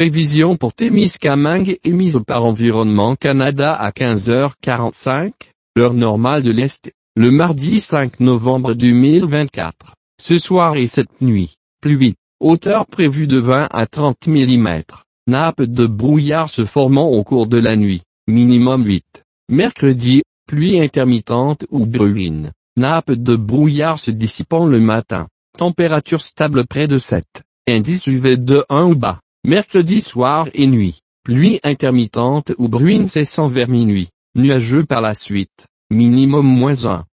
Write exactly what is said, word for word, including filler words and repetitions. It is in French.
Prévision pour Témiscamingue émise par Environnement Canada à quinze heures quarante-cinq, heure normale de l'Est, le mardi cinq novembre deux mille vingt-quatre. Ce soir et cette nuit, pluie, hauteur prévue de vingt à trente millimètres, nappe de brouillard se formant au cours de la nuit, minimum huit. Mercredi, pluie intermittente ou bruine, nappe de brouillard se dissipant le matin, température stable près de sept, indice U V de un ou bas. Mercredi soir et nuit, pluie intermittente ou bruine cessant vers minuit, nuageux par la suite, minimum moins un.